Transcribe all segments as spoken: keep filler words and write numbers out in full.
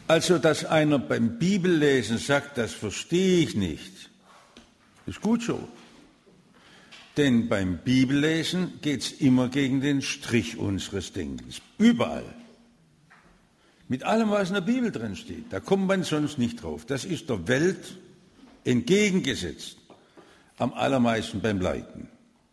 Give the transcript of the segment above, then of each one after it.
Also, dass einer beim Bibellesen sagt, das verstehe ich nicht, ist gut so. Denn beim Bibellesen geht es immer gegen den Strich unseres Denkens. Überall. Mit allem, was in der Bibel drin steht. Da kommt man sonst nicht drauf. Das ist der Welt entgegengesetzt. Am allermeisten beim Leiden.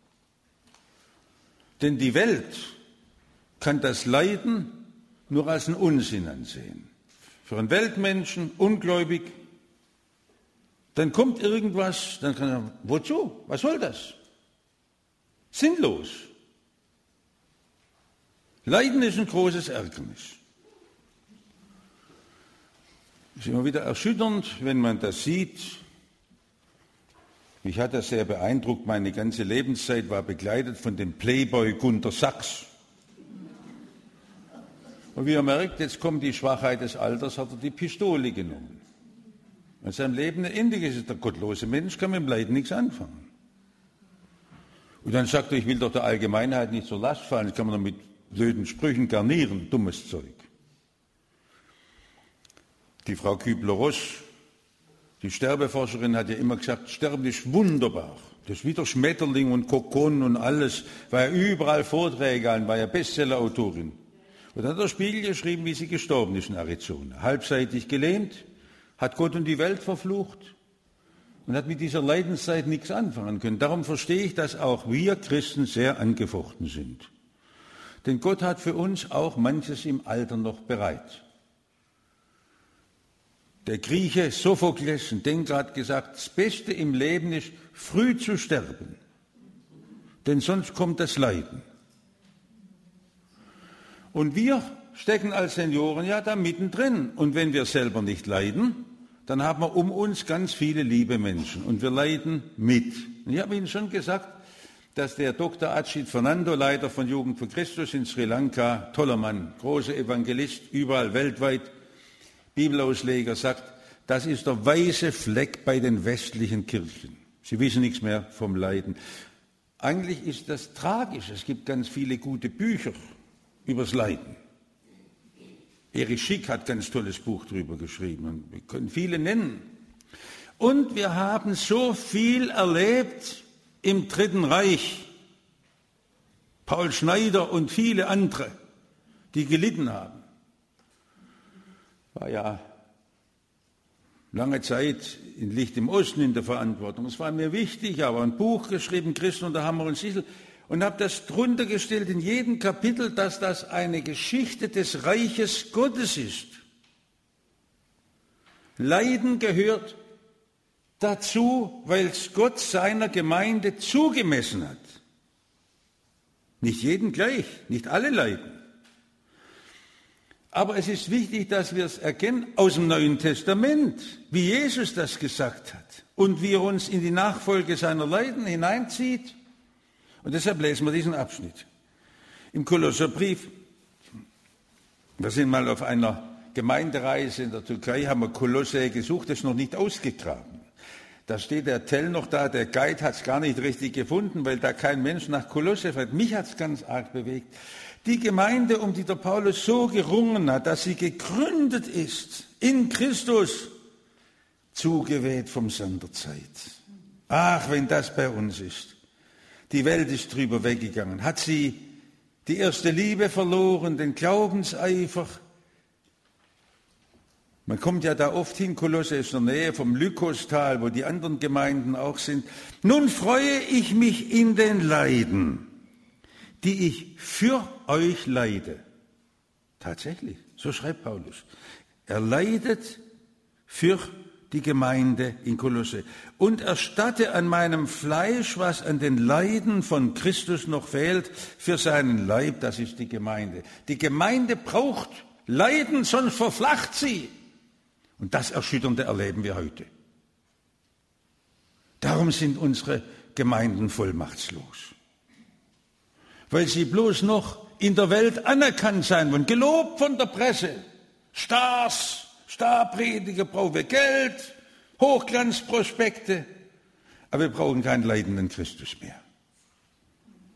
Denn die Welt kann das Leiden nur als einen Unsinn ansehen. Für einen Weltmenschen, ungläubig, dann kommt irgendwas, dann kann er sagen, wozu? Was soll das? Sinnlos. Leiden ist ein großes Ärgernis. Es ist immer wieder erschütternd, wenn man das sieht. Mich hat das sehr beeindruckt. Meine ganze Lebenszeit war begleitet von dem Playboy Gunter Sachs. Und wie er merkt, jetzt kommt die Schwachheit des Alters, hat er die Pistole genommen. Weil sein Leben ein Ende ist. Der gottlose Mensch kann mit dem Leiden nichts anfangen. Und dann sagt er, ich will doch der Allgemeinheit nicht zur Last fallen, das kann man doch mit blöden Sprüchen garnieren, dummes Zeug. Die Frau Kübler-Ross, die Sterbeforscherin, hat ja immer gesagt, Sterben ist wunderbar. Das ist wie der Schmetterling und Kokon und alles, war ja überall Vorträge an, war ja Bestsellerautorin. Und dann hat der Spiegel geschrieben, wie sie gestorben ist in Arizona. Halbseitig gelähmt, hat Gott und die Welt verflucht und hat mit dieser Leidenszeit nichts anfangen können. Darum verstehe ich, dass auch wir Christen sehr angefochten sind. Denn Gott hat für uns auch manches im Alter noch bereit. Der Grieche Sophokles, ein Denker, hat gesagt, das Beste im Leben ist, früh zu sterben. Denn sonst kommt das Leiden. Und wir stecken als Senioren ja da mittendrin. Und wenn wir selber nicht leiden, dann haben wir um uns ganz viele liebe Menschen. Und wir leiden mit. Und ich habe Ihnen schon gesagt, dass der Doktor Ajit Fernando, Leiter von Jugend für Christus in Sri Lanka, toller Mann, großer Evangelist, überall weltweit, Bibelausleger, sagt, das ist der weiße Fleck bei den westlichen Kirchen. Sie wissen nichts mehr vom Leiden. Eigentlich ist das tragisch. Es gibt ganz viele gute Bücher übers Leiden. Erich Schick hat ein ganz tolles Buch darüber geschrieben und wir können viele nennen. Und wir haben so viel erlebt im Dritten Reich. Paul Schneider und viele andere, die gelitten haben. War ja lange Zeit in Licht im Osten in der Verantwortung. Es war mir wichtig, aber ein Buch geschrieben, Christen unter Hammer und Sichel, und habe das drunter gestellt in jedem Kapitel, dass das eine Geschichte des Reiches Gottes ist. Leiden gehört dazu, weil es Gott seiner Gemeinde zugemessen hat. Nicht jeden gleich, nicht alle leiden. Aber es ist wichtig, dass wir es erkennen aus dem Neuen Testament, wie Jesus das gesagt hat und wie er uns in die Nachfolge seiner Leiden hineinzieht. Und deshalb lesen wir diesen Abschnitt. Im Kolosserbrief, wir sind mal auf einer Gemeindereise in der Türkei, haben wir Kolosse gesucht, das ist noch nicht ausgegraben. Da steht der Tell noch da, der Guide hat es gar nicht richtig gefunden, weil da kein Mensch nach Kolosse fährt. Mich hat es ganz arg bewegt. Die Gemeinde, um die der Paulus so gerungen hat, dass sie gegründet ist in Christus, zugeweht vom Sand der Zeit. Ach, wenn das bei uns ist. Die Welt ist drüber weggegangen. Hat sie die erste Liebe verloren, den Glaubenseifer? Man kommt ja da oft hin, Kolosse ist in der Nähe vom Lykostal, wo die anderen Gemeinden auch sind. Nun freue ich mich in den Leiden, die ich für euch leide. Tatsächlich, so schreibt Paulus. Er leidet für die Gemeinde in Kolosse und erstatte an meinem Fleisch, was an den Leiden von Christus noch fehlt, für seinen Leib, das ist die Gemeinde. Die Gemeinde braucht Leiden, sonst verflacht sie. Und das Erschütternde erleben wir heute. Darum sind unsere Gemeinden vollmachtslos. Weil sie bloß noch in der Welt anerkannt sein wollen, gelobt von der Presse. Stars, Starprediger, brauchen wir Geld, Hochglanzprospekte, aber wir brauchen keinen leidenden Christus mehr.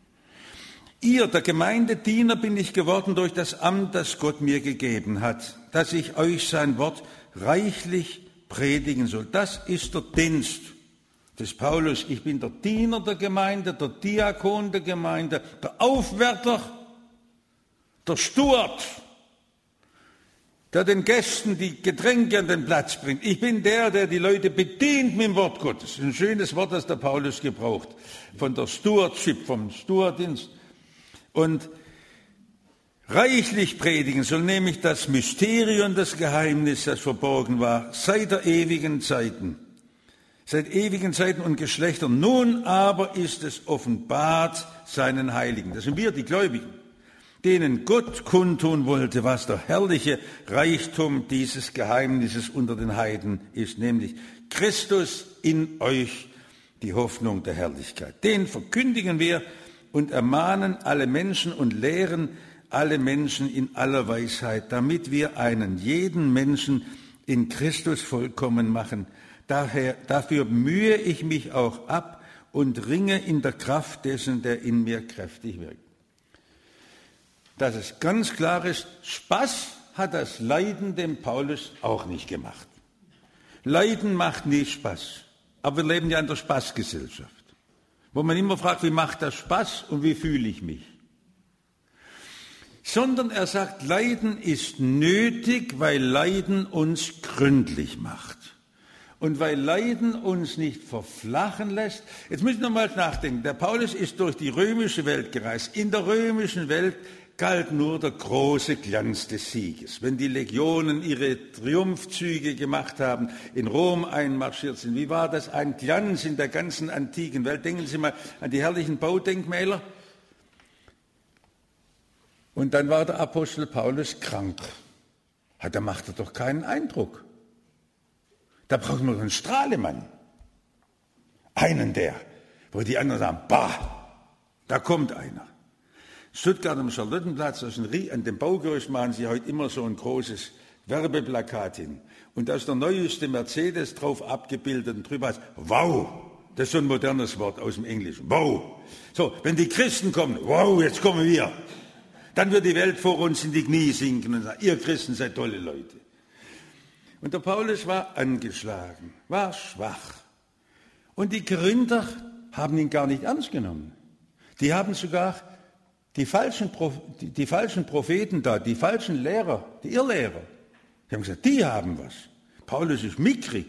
Ihr, der Gemeindediener, bin ich geworden durch das Amt, das Gott mir gegeben hat. dass ich euch sein Wort reichlich predigen soll. Das ist der Dienst des Paulus. Ich bin der Diener der Gemeinde, der Diakon der Gemeinde, der Aufwärter, der Steward, der den Gästen die Getränke an den Platz bringt. Ich bin der, der die Leute bedient mit dem Wort Gottes. Ein schönes Wort, das der Paulus gebraucht, von der Stewardship, vom Stewarddienst. Und reichlich predigen soll nämlich das Mysterium, das Geheimnis, das verborgen war, seit der ewigen Zeiten, seit ewigen Zeiten und Geschlechtern. Nun aber ist es offenbart seinen Heiligen. Das sind wir, die Gläubigen, denen Gott kundtun wollte, was der herrliche Reichtum dieses Geheimnisses unter den Heiden ist, nämlich Christus in euch, die Hoffnung der Herrlichkeit. Den verkündigen wir und ermahnen alle Menschen und lehren alle Menschen in aller Weisheit, damit wir einen jeden Menschen in Christus vollkommen machen. Daher, dafür mühe ich mich auch ab und ringe in der Kraft dessen, der in mir kräftig wirkt. Dass es ganz klar ist, Spaß hat das Leiden dem Paulus auch nicht gemacht. Leiden macht nie Spaß. Aber wir leben ja in der Spaßgesellschaft, wo man immer fragt, wie macht das Spaß und wie fühle ich mich? Sondern er sagt, Leiden ist nötig, weil Leiden uns gründlich macht. Und weil Leiden uns nicht verflachen lässt. Jetzt müssen wir mal nachdenken. Der Paulus ist durch die römische Welt gereist. In der römischen Welt galt nur der große Glanz des Sieges. Wenn die Legionen ihre Triumphzüge gemacht haben, in Rom einmarschiert sind, wie war das ein Glanz in der ganzen antiken Welt? Denken Sie mal an die herrlichen Baudenkmäler. Und dann war der Apostel Paulus krank. Ja, da macht er doch keinen Eindruck. Da braucht man einen Strahlemann. Einen der, wo die anderen sagen, bah, da kommt einer. Stuttgart am Charlottenplatz, an dem Baugerüst machen sie heute immer so ein großes Werbeplakat hin. Und da ist der neueste Mercedes drauf abgebildet und drüber heißt, wow, das ist so ein modernes Wort aus dem Englischen, wow. So, wenn die Christen kommen, wow, jetzt kommen wir. Dann wird die Welt vor uns in die Knie sinken und sagen, ihr Christen seid tolle Leute. Und der Paulus war angeschlagen, war schwach. Und die Korinther haben ihn gar nicht ernst genommen. Die haben sogar die falschen, die, die falschen Propheten da, die falschen Lehrer, die Irrlehrer, die haben gesagt, die haben was. Paulus ist mickrig.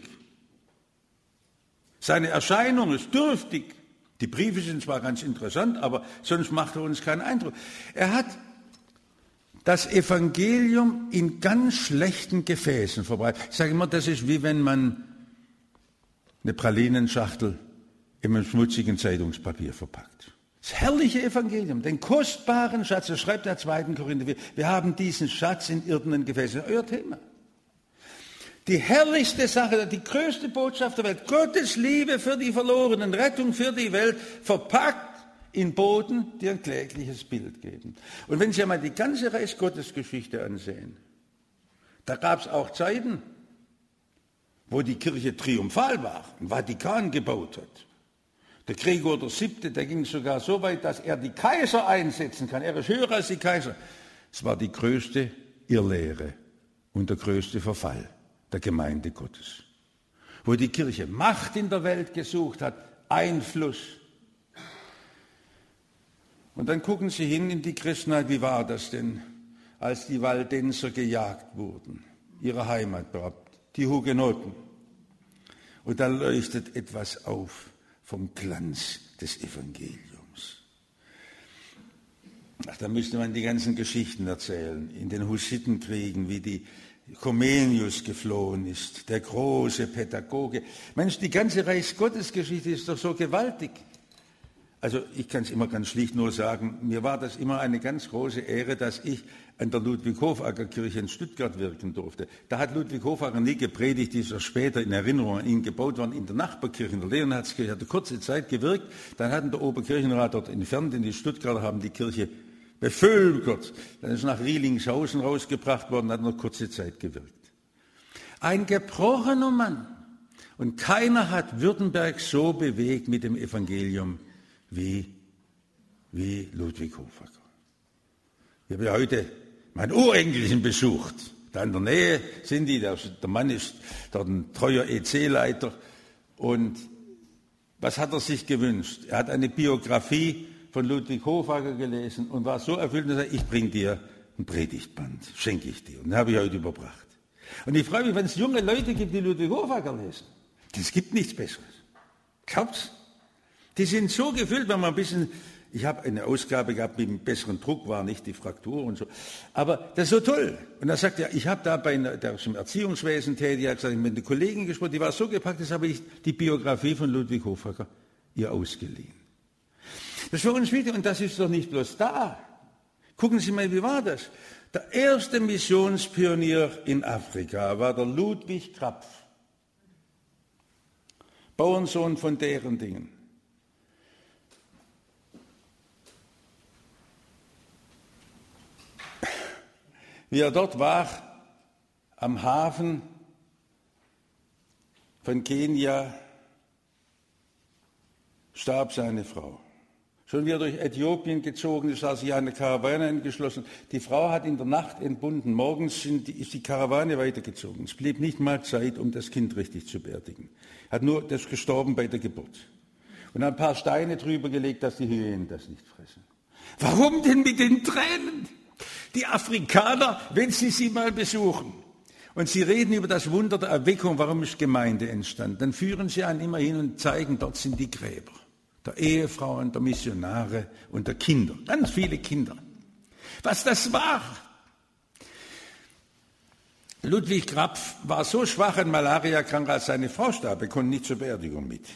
Seine Erscheinung ist dürftig. Die Briefe sind zwar ganz interessant, aber sonst macht er uns keinen Eindruck. Er hat das Evangelium in ganz schlechten Gefäßen verbreitet. Ich sage immer, das ist wie wenn man eine Pralinenschachtel in einem schmutzigen Zeitungspapier verpackt. Das herrliche Evangelium, den kostbaren Schatz, das schreibt der zweiten Korinther, wir, wir haben diesen Schatz in irdenen Gefäßen. Das ist euer Thema. Die herrlichste Sache, die größte Botschaft der Welt, Gottes Liebe für die Verlorenen, Rettung für die Welt, verpackt in Boden, die ein klägliches Bild geben. Und wenn Sie einmal die ganze Reichsgottesgeschichte ansehen, da gab es auch Zeiten, wo die Kirche triumphal war, ein Vatikan gebaut hat. Der Gregor der Siebte, der ging sogar so weit, dass er die Kaiser einsetzen kann. Er ist höher als die Kaiser. Es war die größte Irrlehre und der größte Verfall der Gemeinde Gottes. Wo die Kirche Macht in der Welt gesucht hat, Einfluss. Und dann gucken Sie hin in die Christenheit, wie war das denn, als die Waldenser gejagt wurden, ihre Heimat beraubt, die Hugenotten. Und da leuchtet etwas auf vom Glanz des Evangeliums. Ach, da müsste man die ganzen Geschichten erzählen, in den Hussitenkriegen, wie die Comenius geflohen ist, der große Pädagoge. Mensch, die ganze Reichsgottesgeschichte ist doch so gewaltig. Also ich kann es immer ganz schlicht nur sagen, mir war das immer eine ganz große Ehre, dass ich an der Ludwig-Hofacker-Kirche in Stuttgart wirken durfte. Da hat Ludwig Hofacker nie gepredigt, die ist ja später in Erinnerung an ihn gebaut worden, in der Nachbarkirche, in der Leonhardskirche, hat er kurze Zeit gewirkt, dann hat der Oberkirchenrat dort entfernt, denn die Stuttgarter haben die Kirche bevölkert. Dann ist nach Rielingshausen rausgebracht worden, hat noch kurze Zeit gewirkt. Ein gebrochener Mann. Und keiner hat Württemberg so bewegt mit dem Evangelium wie, wie Ludwig Hofacker. Ich habe ja heute meinen Urenkelchen besucht, Da in der Nähe sind die, der, der Mann ist dort ein treuer E C-Leiter. Und was hat er sich gewünscht? Er hat eine Biografie von Ludwig Hochfager gelesen und war so erfüllt und sagte, ich bringe dir ein Predigtband, schenke ich dir. Und den habe ich heute überbracht. Und ich freue mich, wenn es junge Leute gibt, die Ludwig Hochfager lesen. Es gibt nichts Besseres. Glaubt's? Die sind so gefüllt, wenn man ein bisschen... Ich habe eine Ausgabe gehabt mit einem besseren Druck, war nicht die Fraktur und so. Aber das ist so toll. Und er sagt ja, ich habe da bei einer, der ist im Erziehungswesen tätig, hat gesagt, ich habe mit einer Kollegin gesprochen, die war so gepackt, das habe ich die Biografie von Ludwig Hochfager ihr ausgeliehen. Das ist für uns wichtig und das ist doch nicht bloß da. Gucken Sie mal, wie war das? Der erste Missionspionier in Afrika war der Ludwig Krapf, Bauernsohn von deren Dingen. Wie er dort war, am Hafen von Kenia, starb seine Frau. Schon wieder durch Äthiopien gezogen ist, hat sich eine Karawane angeschlossen. Die Frau hat in der Nacht entbunden. Morgens sind die, ist die Karawane weitergezogen. Es blieb nicht mal Zeit, um das Kind richtig zu beerdigen. Hat nur das gestorben bei der Geburt. Und ein paar Steine drüber gelegt, dass die Hyänen das nicht fressen. Warum denn mit den Tränen? Die Afrikaner, wenn Sie sie mal besuchen und Sie reden über das Wunder der Erweckung, warum ist Gemeinde entstanden, dann führen Sie einen immer hin und zeigen, dort sind die Gräber der Ehefrauen, der Missionare und der Kinder, ganz viele Kinder. Was das war? Ludwig Krapf war so schwach an Malaria krank, als seine Frau starb, er konnte nicht zur Beerdigung mit.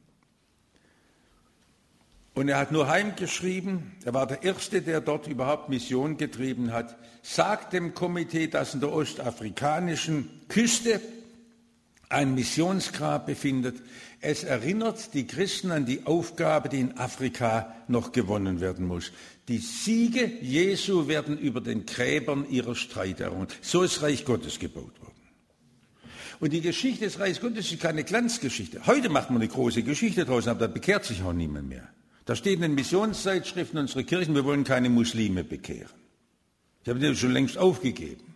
Und er hat nur heimgeschrieben, er war der Erste, der dort überhaupt Mission getrieben hat, sagt dem Komitee, dass in der ostafrikanischen Küste ein Missionsgrab befindet. Es erinnert die Christen an die Aufgabe, die in Afrika noch gewonnen werden muss. Die Siege Jesu werden über den Gräbern ihrer Streiter errungen. So ist Reich Gottes gebaut worden. Und die Geschichte des Reichs Gottes ist keine Glanzgeschichte. Heute macht man eine große Geschichte draus, aber da bekehrt sich auch niemand mehr. Da steht in den Missionszeitschriften unserer Kirchen, wir wollen keine Muslime bekehren. Ich habe das schon längst aufgegeben.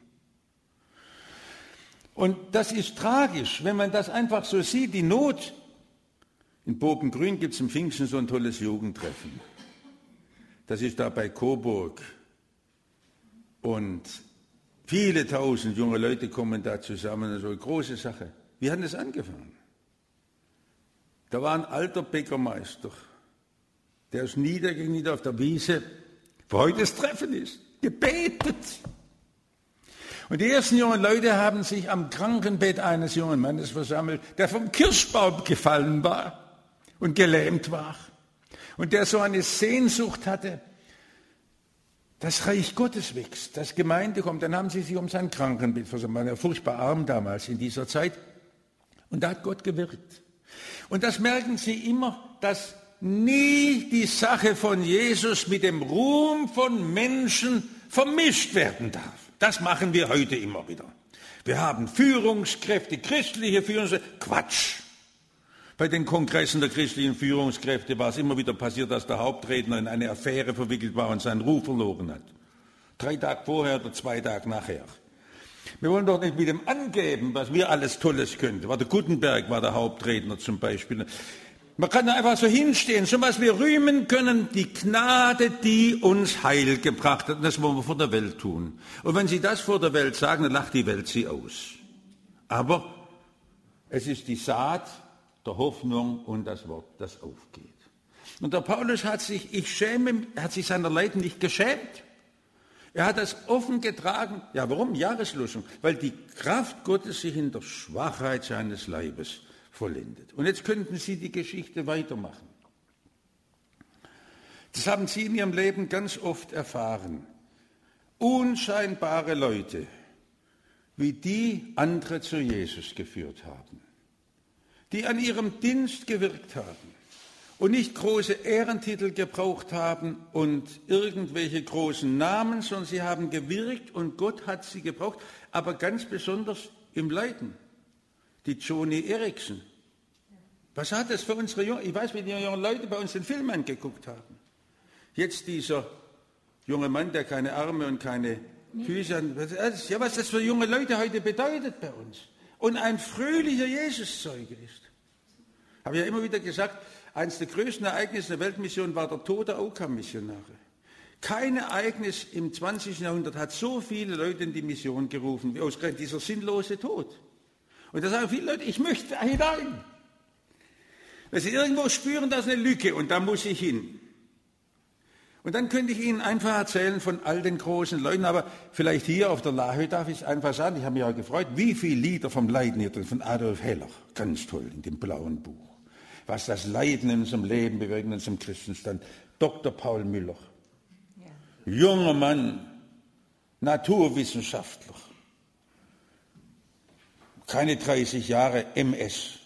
Und das ist tragisch, wenn man das einfach so sieht, die Not. In Bogengrün gibt es im Pfingsten so ein tolles Jugendtreffen. Das ist da bei Coburg. Und viele tausend junge Leute kommen da zusammen, so eine große Sache. Wie hat das angefangen? Da war ein alter Bäckermeister, der ist niedergekniet auf der Wiese, wo heute das Treffen ist, gebetet. Und die ersten jungen Leute haben sich am Krankenbett eines jungen Mannes versammelt, der vom Kirschbaum gefallen war und gelähmt war. Und der so eine Sehnsucht hatte, das Reich Gottes wächst, dass Gemeinde kommt. Dann haben sie sich um sein Krankenbett versammelt. Er war furchtbar arm damals in dieser Zeit. Und da hat Gott gewirkt. Und das merken Sie immer, dass nie die Sache von Jesus mit dem Ruhm von Menschen vermischt werden darf. Das machen wir heute immer wieder. Wir haben Führungskräfte, christliche Führungskräfte. Quatsch! Bei den Kongressen der christlichen Führungskräfte war es immer wieder passiert, dass der Hauptredner in eine Affäre verwickelt war und seinen Ruf verloren hat. Drei Tage vorher oder zwei Tage nachher. Wir wollen doch nicht mit dem angeben, was wir alles Tolles können. War der Gutenberg, war der Hauptredner zum Beispiel. Man kann da einfach so hinstehen, so was wir rühmen können, die Gnade, die uns Heil gebracht hat. Und das wollen wir vor der Welt tun. Und wenn Sie das vor der Welt sagen, dann lacht die Welt Sie aus. Aber es ist die Saat der Hoffnung und das Wort, das aufgeht. Und der Paulus hat sich, ich schäme, hat sich seiner Leiden nicht geschämt. Er hat das offen getragen. Ja, warum? Jahreslosung. Weil die Kraft Gottes sich in der Schwachheit seines Leibes vollendet. Und jetzt könnten Sie die Geschichte weitermachen. Das haben Sie in Ihrem Leben ganz oft erfahren. Unscheinbare Leute, wie die andere zu Jesus geführt haben, die an ihrem Dienst gewirkt haben und nicht große Ehrentitel gebraucht haben und irgendwelche großen Namen, sondern sie haben gewirkt und Gott hat sie gebraucht, aber ganz besonders im Leiden. Die Joni Eareckson. Was hat das für unsere Jungen? Ich weiß, wie die jungen Leute bei uns den Film angeguckt haben. Jetzt dieser junge Mann, der keine Arme und keine Füße an, ja, was das für junge Leute heute bedeutet bei uns. Und ein fröhlicher Jesuszeuge ist. Habe ja immer wieder gesagt, eines der größten Ereignisse der Weltmission war der Tod der Oka-Missionare. Kein Ereignis im zwanzigsten Jahrhundert hat so viele Leute in die Mission gerufen, wie ausgerechnet dieser sinnlose Tod. Und da sagen viele Leute, ich möchte hinein. Weil sie irgendwo spüren, da ist eine Lücke und da muss ich hin. Und dann könnte ich Ihnen einfach erzählen von all den großen Leuten, aber vielleicht hier auf der Lahe darf ich es einfach sagen, ich habe mich auch gefreut, wie viele Lieder vom Leiden hier drin, von Adolf Heller, ganz toll in dem blauen Buch. Was das Leiden in unserem Leben bewirkt, in unserem Christenstand. Doktor Paul Müller, ja. Junger Mann, Naturwissenschaftler, keine dreißig Jahre, M S.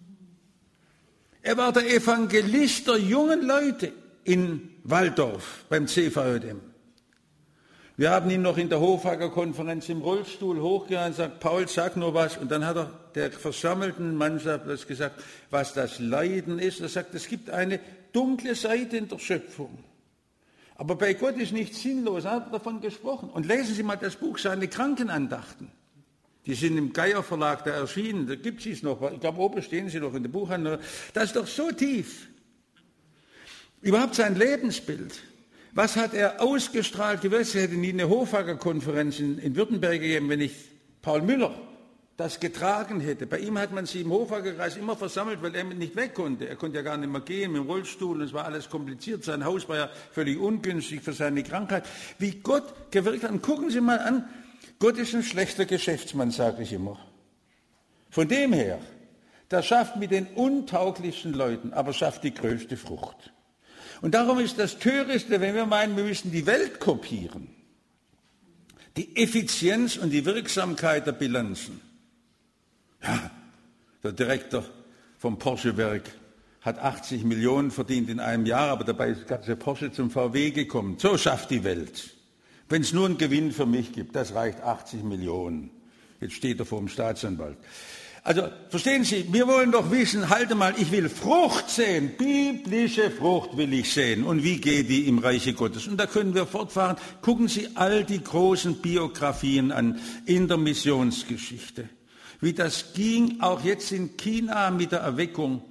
Er war der Evangelist der jungen Leute in Walldorf beim C V J M. Wir haben ihn noch in der Hofhager-Konferenz im Rollstuhl hochgehauen und gesagt, Paul, sag nur was. Und dann hat er der versammelten Mannschaft das gesagt, was das Leiden ist. Er sagt, es gibt eine dunkle Seite in der Schöpfung. Aber bei Gott ist nichts sinnlos. Er hat davon gesprochen. Und lesen Sie mal das Buch, seine Krankenandachten. Die sind im Geier Verlag da erschienen. Da gibt es noch. Ich glaube, oben stehen sie noch in der Buchhandlung. Das ist doch so tief. Überhaupt sein Lebensbild. Was hat er ausgestrahlt? Es hätte nie eine Hofhager-Konferenz in, in Württemberg gegeben, wenn nicht Paul Müller das getragen hätte. Bei ihm hat man sie im Hofhagerkreis immer versammelt, weil er nicht weg konnte. Er konnte ja gar nicht mehr gehen mit dem Rollstuhl. Es war alles kompliziert. Sein Haus war ja völlig ungünstig für seine Krankheit. Wie Gott gewirkt hat. Und gucken Sie mal an, Gott ist ein schlechter Geschäftsmann, sage ich immer. Von dem her, der schafft mit den untauglichsten Leuten, aber schafft die größte Frucht. Und darum ist das Törichte, wenn wir meinen, wir müssen die Welt kopieren. Die Effizienz und die Wirksamkeit der Bilanzen. Ja, der Direktor vom Porsche-Werk hat achtzig Millionen verdient in einem Jahr, aber dabei ist das ganze Porsche zum V W gekommen. So schafft die Welt. Wenn es nur einen Gewinn für mich gibt, das reicht achtzig Millionen. Jetzt steht er vor dem Staatsanwalt. Also, verstehen Sie, wir wollen doch wissen, halte mal, ich will Frucht sehen, biblische Frucht will ich sehen. Und wie geht die im Reiche Gottes? Und da können wir fortfahren. Gucken Sie all die großen Biografien an in der Missionsgeschichte. Wie das ging, auch jetzt in China mit der Erweckung.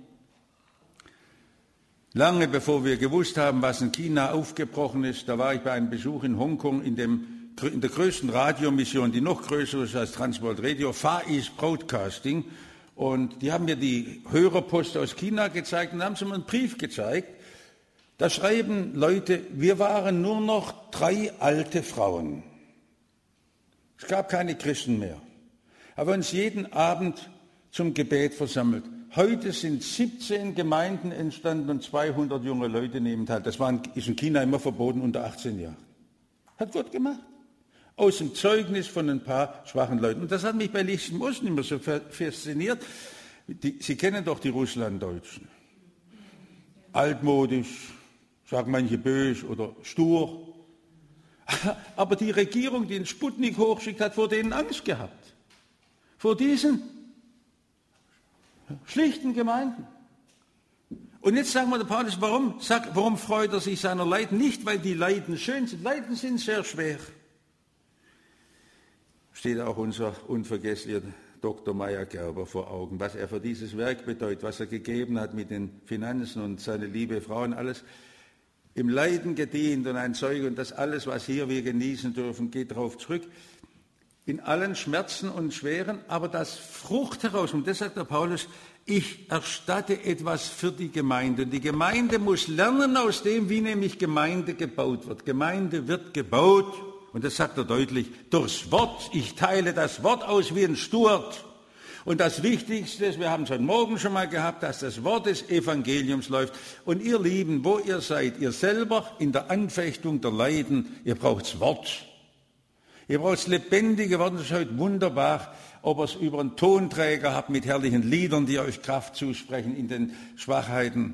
Lange bevor wir gewusst haben, was in China aufgebrochen ist, da war ich bei einem Besuch in Hongkong in dem in der größten Radiomission, die noch größer ist als Transworld Radio, Far East Broadcasting. Und die haben mir die Hörerpost aus China gezeigt und haben sie mir einen Brief gezeigt. Da schreiben Leute, wir waren nur noch drei alte Frauen. Es gab keine Christen mehr. Aber uns jeden Abend zum Gebet versammelt. Heute sind siebzehn Gemeinden entstanden und zweihundert junge Leute nehmen teil. Das war in, ist in China immer verboten unter achtzehn Jahren. Hat Gott gemacht. Aus dem Zeugnis von ein paar schwachen Leuten. Und das hat mich bei Licht im Osten immer so fasziniert. Die, Sie kennen doch die Russlanddeutschen. Altmodisch, sagen manche böse oder stur. Aber die Regierung, die den Sputnik hochschickt, hat vor denen Angst gehabt. Vor diesen schlichten Gemeinden. Und jetzt sagen wir der Paulus, warum, sag, warum freut er sich seiner Leiden? Nicht, weil die Leiden schön sind. Leiden sind sehr schwer. Steht auch unser unvergesslicher Doktor Meyer Gerber vor Augen, was er für dieses Werk bedeutet, was er gegeben hat mit den Finanzen und seine liebe Frau und alles. Im Leiden gedient und ein Zeuge und das alles, was hier wir genießen dürfen, geht darauf zurück. In allen Schmerzen und Schweren, aber das Frucht heraus. Und das sagt der Paulus, ich erstatte etwas für die Gemeinde. Und die Gemeinde muss lernen aus dem, wie nämlich Gemeinde gebaut wird. Gemeinde wird gebaut, und das sagt er deutlich, durchs Wort. Ich teile das Wort aus wie ein Steward. Und das Wichtigste ist, wir haben es heute Morgen schon mal gehabt, dass das Wort des Evangeliums läuft. Und ihr Lieben, wo ihr seid, ihr selber in der Anfechtung der Leiden, ihr braucht das Wort. Ihr braucht das lebendige Wort. Das ist heute wunderbar, ob ihr es über einen Tonträger habt mit herrlichen Liedern, die euch Kraft zusprechen in den Schwachheiten.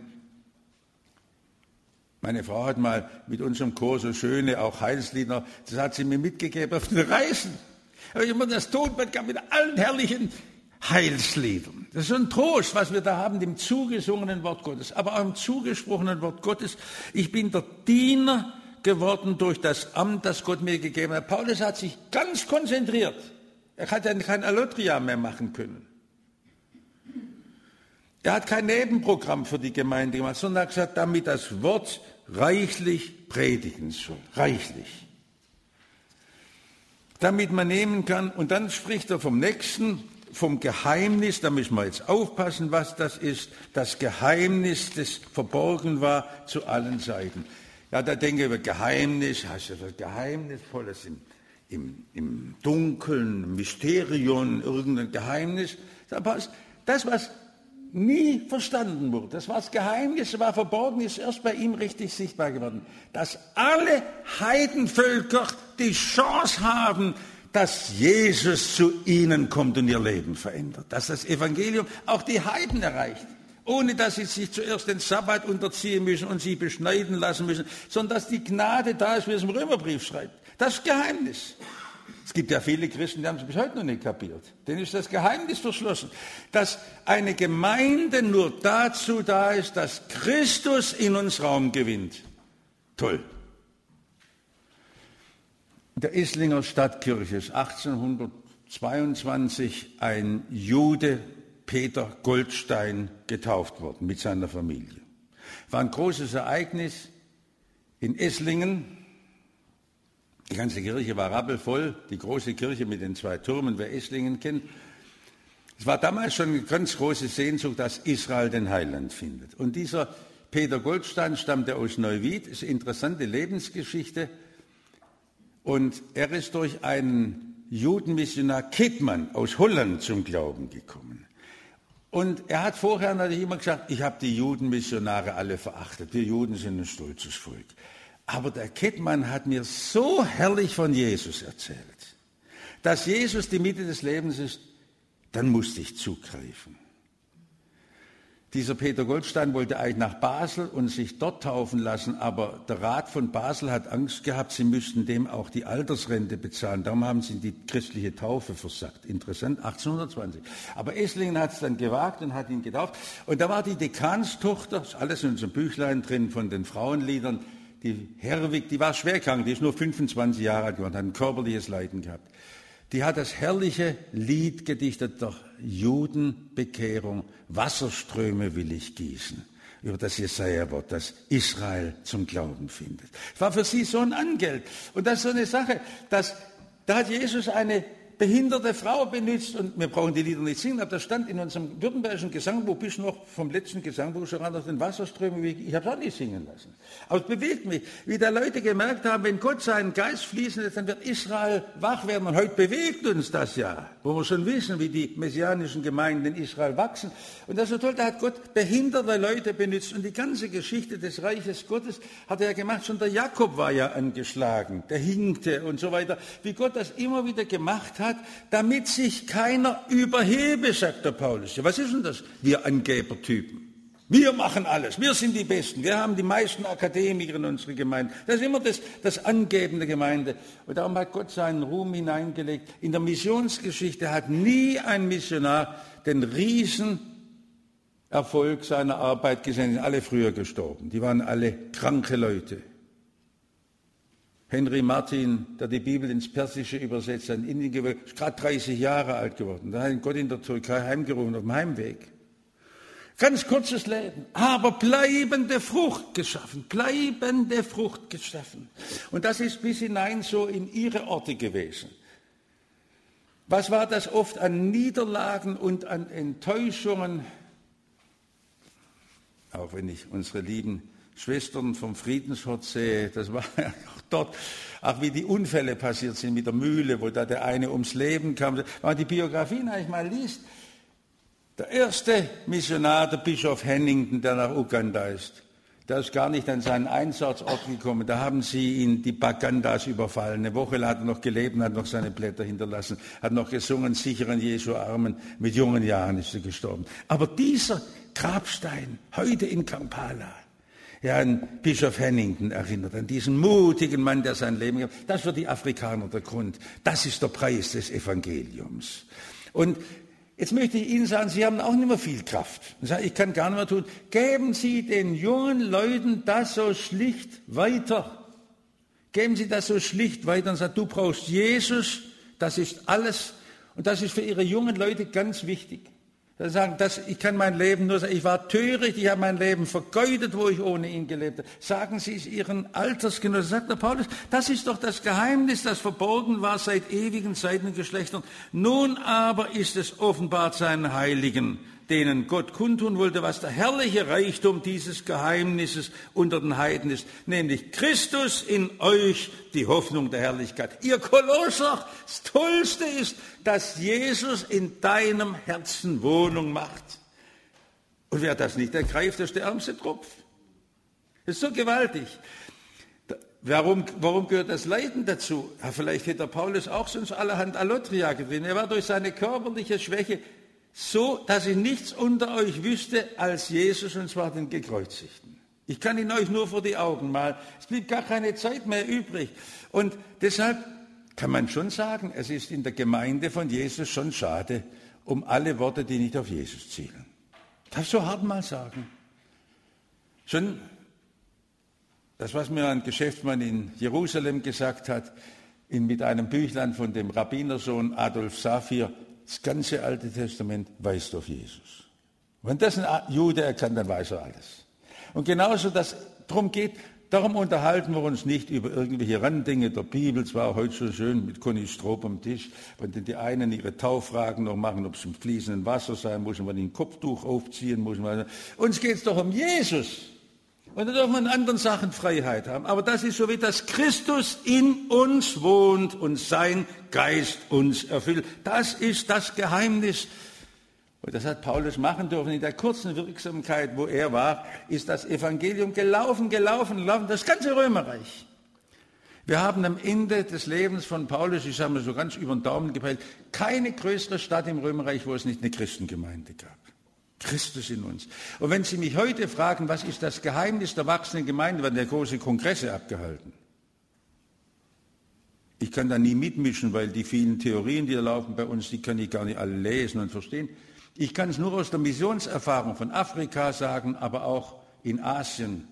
Meine Frau hat mal mit unserem Chor so schöne, auch Heilslieder, das hat sie mir mitgegeben auf den Reisen. Aber ich immer das Tonband gab mit allen herrlichen Heilsliedern. Das ist so ein Trost, was wir da haben, dem zugesungenen Wort Gottes, aber auch im zugesprochenen Wort Gottes. Ich bin der Diener geworden durch das Amt, das Gott mir gegeben hat. Paulus hat sich ganz konzentriert. Er hat dann kein Allotria mehr machen können. Er hat kein Nebenprogramm für die Gemeinde gemacht, sondern hat gesagt, damit das Wort reichlich predigen soll. Reichlich. Damit man nehmen kann, und dann spricht er vom nächsten, vom Geheimnis, da müssen wir jetzt aufpassen, was das ist, das Geheimnis, das verborgen war zu allen Seiten. Ja, da denke ich über Geheimnis, heißt ja was Geheimnisvolles im, im, im Dunkeln, Mysterium, irgendein Geheimnis. Das, was nie verstanden wurde, das, was Geheimnis war, verborgen, ist erst bei ihm richtig sichtbar geworden. Dass alle Heidenvölker die Chance haben, dass Jesus zu ihnen kommt und ihr Leben verändert. Dass das Evangelium auch die Heiden erreicht. Ohne dass sie sich zuerst den Sabbat unterziehen müssen und sich beschneiden lassen müssen, sondern dass die Gnade da ist, wie es im Römerbrief schreibt. Das ist Geheimnis. Es gibt ja viele Christen, die haben es bis heute noch nicht kapiert. Denen ist das Geheimnis verschlossen. Dass eine Gemeinde nur dazu da ist, dass Christus in uns Raum gewinnt. Toll. In der Islinger Stadtkirche ist achtzehnhundertzweiundzwanzig ein Jude, Peter Goldstein, getauft worden mit seiner Familie. War ein großes Ereignis in Esslingen. Die ganze Kirche war rappelvoll, die große Kirche mit den zwei Türmen, wer Esslingen kennt. Es war damals schon eine ganz große Sehnsucht, dass Israel den Heiland findet. Und dieser Peter Goldstein stammte aus Neuwied, ist eine interessante Lebensgeschichte. Und er ist durch einen Judenmissionar Kidman aus Holland zum Glauben gekommen. Und er hat vorher natürlich immer gesagt, ich habe die Judenmissionare alle verachtet. Wir Juden sind ein stolzes Volk. Aber der Kidman hat mir so herrlich von Jesus erzählt, dass Jesus die Mitte des Lebens ist, dann musste ich zugreifen. Dieser Peter Goldstein wollte eigentlich nach Basel und sich dort taufen lassen, aber der Rat von Basel hat Angst gehabt, sie müssten dem auch die Altersrente bezahlen. Darum haben sie die christliche Taufe versagt. Interessant, achtzehnhundertzwanzig. Aber Esslingen hat es dann gewagt und hat ihn getauft. Und da war die Dekanstochter, ist alles in unserem Büchlein drin von den Frauenliedern, die Herwig, die war schwerkrank, die ist nur fünfundzwanzig Jahre alt geworden, hat ein körperliches Leiden gehabt. Die hat das herrliche Lied gedichtet der Judenbekehrung, Wasserströme will ich gießen, über das Jesaja-Wort, das Israel zum Glauben findet. Es war für sie so ein Angeld. Und das ist so eine Sache, dass, da hat Jesus eine behinderte Frau benutzt, und wir brauchen die Lieder nicht singen, aber das stand in unserem württembergischen Gesangbuch, bis noch vom letzten Gesangbuch schon ran, aus den Wasserströmen, ich habe es auch nicht singen lassen. Aber es bewegt mich, wie da Leute gemerkt haben, wenn Gott seinen Geist fließen lässt, dann wird Israel wach werden. Und heute bewegt uns das ja, wo wir schon wissen, wie die messianischen Gemeinden in Israel wachsen. Und das ist so toll, da hat Gott behinderte Leute benutzt. Und die ganze Geschichte des Reiches Gottes hat er ja gemacht. Schon der Jakob war ja angeschlagen, der hinkte und so weiter. Wie Gott das immer wieder gemacht hat, damit sich keiner überhebe, sagt der Paulus. Ja, was ist denn das? Wir Angebertypen. Wir machen alles. Wir sind die Besten. Wir haben die meisten Akademiker in unserer Gemeinde. Das ist immer das, das Angeben der Gemeinde. Und darum hat Gott seinen Ruhm hineingelegt. In der Missionsgeschichte hat nie ein Missionar den Riesenerfolg seiner Arbeit gesehen. Die sind alle früher gestorben. Die waren alle kranke Leute. Henry Martin, der die Bibel ins Persische übersetzt, in Indien gewählt, ist gerade dreißig Jahre alt geworden. Da hat ihn Gott in der Türkei heimgerufen, auf dem Heimweg. Ganz kurzes Leben, aber bleibende Frucht geschaffen, bleibende Frucht geschaffen. Und das ist bis hinein so in ihre Orte gewesen. Was war das oft an Niederlagen und an Enttäuschungen? Auch wenn ich unsere lieben Schwestern vom Friedensort sehe, das war ja auch dort, auch wie die Unfälle passiert sind mit der Mühle, wo da der eine ums Leben kam. Wenn man die Biografien eigentlich mal liest, der erste Missionar, der Bischof Hennington, der nach Uganda ist, der ist gar nicht an seinen Einsatzort gekommen. Da haben sie ihn, die Bagandas, überfallen. Eine Woche hat er noch gelebt und hat noch seine Blätter hinterlassen, hat noch gesungen, sicher an Jesu Armen. Mit jungen Jahren ist er gestorben. Aber dieser Grabstein, heute in Kampala, ja, an Bischof Hennington erinnert, an diesen mutigen Mann, der sein Leben gab. Das ist für die Afrikaner der Grund. Das ist der Preis des Evangeliums. Und jetzt möchte ich Ihnen sagen, Sie haben auch nicht mehr viel Kraft. Ich kann gar nicht mehr tun. Geben Sie den jungen Leuten das so schlicht weiter. Geben Sie das so schlicht weiter und sagen, du brauchst Jesus, das ist alles. Und das ist für Ihre jungen Leute ganz wichtig. Sie sagen, das, ich kann mein Leben nur sagen, ich war töricht, ich habe mein Leben vergeudet, wo ich ohne ihn gelebt habe. Sagen Sie es Ihren Altersgenossen, sagt der Paulus, das ist doch das Geheimnis, das verborgen war seit ewigen Zeiten und Geschlechtern. Nun aber ist es offenbart seinen Heiligen, denen Gott kundtun wollte, was der herrliche Reichtum dieses Geheimnisses unter den Heiden ist, nämlich Christus in euch, die Hoffnung der Herrlichkeit. Ihr Kolosser, das Tollste ist, dass Jesus in deinem Herzen Wohnung macht. Und wer das nicht ergreift, das ist der ärmste Tropf. Das ist so gewaltig. Warum, warum gehört das Leiden dazu? Ja, vielleicht hätte der Paulus auch sonst allerhand Allotria drin. Er war durch seine körperliche Schwäche so, dass ich nichts unter euch wüsste als Jesus, und zwar den Gekreuzigten. Ich kann ihn euch nur vor die Augen malen. Es blieb gar keine Zeit mehr übrig. Und deshalb kann man schon sagen, es ist in der Gemeinde von Jesus schon schade um alle Worte, die nicht auf Jesus zielen. Darf ich so hart mal sagen? Schon das, was mir ein Geschäftsmann in Jerusalem gesagt hat, in, mit einem Büchlein von dem Rabbinersohn Adolf Safir, das ganze Alte Testament weist auf Jesus. Wenn das ein Jude erkannt, dann weiß er alles. Und genauso, dass es darum geht, darum unterhalten wir uns nicht über irgendwelche Randdinge der Bibel. Es war heute so schön mit Conny Stroop am Tisch, wenn die einen ihre Tauffragen noch machen, ob es im fließenden Wasser sein muss und man ein Kopftuch aufziehen muss. Uns geht es doch um Jesus. Und da dürfen wir in anderen Sachen Freiheit haben. Aber das ist so, wie dass Christus in uns wohnt und sein Geist uns erfüllt. Das ist das Geheimnis. Und das hat Paulus machen dürfen. In der kurzen Wirksamkeit, wo er war, ist das Evangelium gelaufen, gelaufen, gelaufen. Das ganze Römerreich. Wir haben am Ende des Lebens von Paulus, ich sage mal so ganz über den Daumen gepeilt, keine größere Stadt im Römerreich, wo es nicht eine Christengemeinde gab. Christus in uns. Und wenn Sie mich heute fragen, was ist das Geheimnis der wachsenden Gemeinde, werden ja große Kongresse abgehalten. Ich kann da nie mitmischen, weil die vielen Theorien, die da laufen bei uns, die kann ich gar nicht alle lesen und verstehen. Ich kann es nur aus der Missionserfahrung von Afrika sagen, aber auch in Asien.